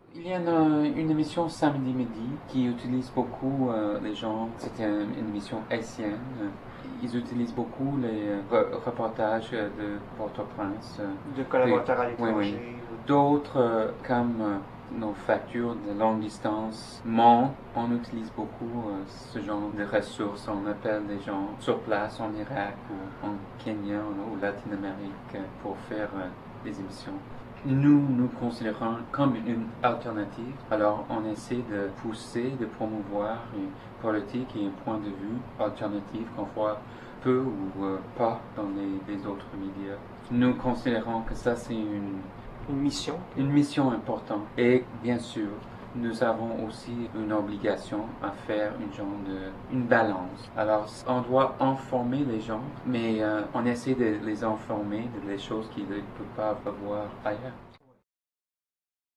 Il y a une émission samedi midi qui utilise beaucoup les gens. C'est une émission haïtienne. Ils utilisent beaucoup les reportages de Port-au-Prince. De collaborateurs à Oui, oui. l'étranger. D'autres, comme nos factures de longue distance montent, on utilise beaucoup ce genre de ressources. On appelle des gens sur place en Irak ou en Kenya ou Latine-Amérique pour faire des émissions. Nous considérons comme une alternative. Alors, on essaie de pousser, de promouvoir une politique et un point de vue alternatif qu'on voit peu ou pas dans les autres médias. Nous considérons que ça, c'est Une mission. une mission importante. Et bien sûr, nous avons aussi une obligation à faire une balance. Alors, on doit informer les gens, mais on essaie de les informer des choses qu'ils ne peuvent pas avoir ailleurs.